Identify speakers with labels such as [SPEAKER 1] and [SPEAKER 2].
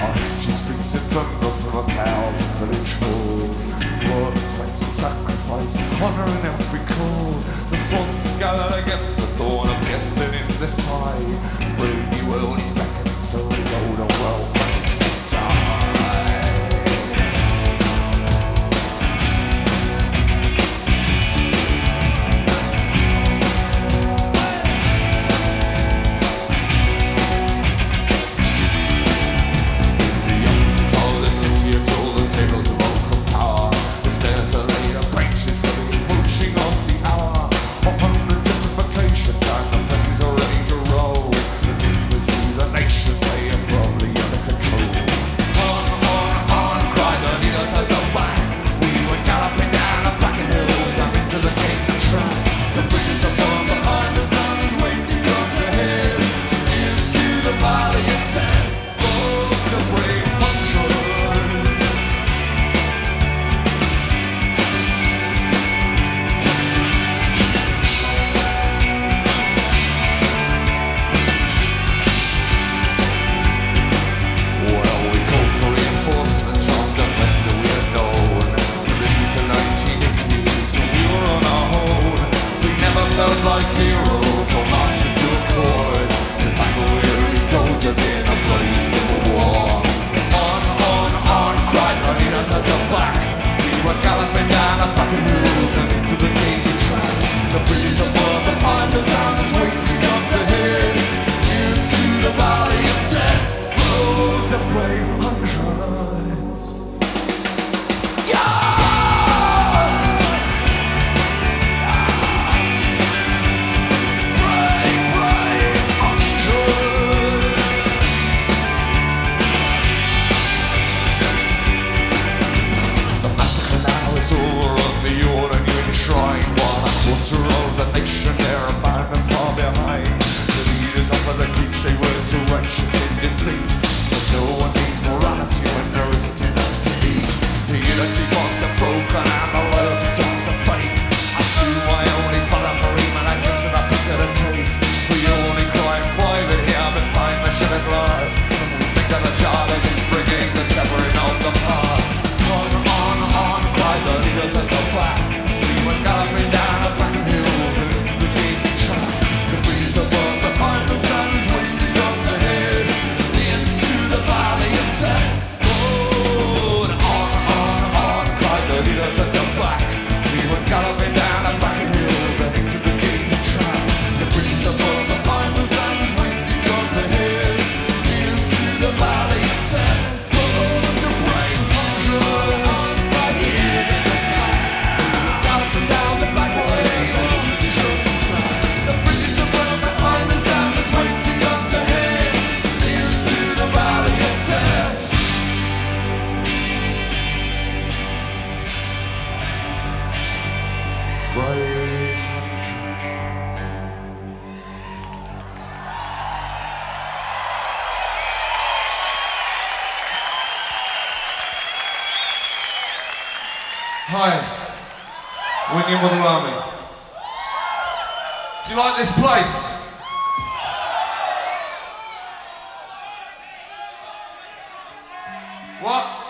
[SPEAKER 1] Oxygen's freezing thunder from 1,000 village halls. Blood, sweat and sacrifice, honor in every call. The forces gathered against the dawn of guessing in this high. Brave new world is beckoning, so we go to world must die.
[SPEAKER 2] Hi, Whitney Mudalami. Do you like this place? What?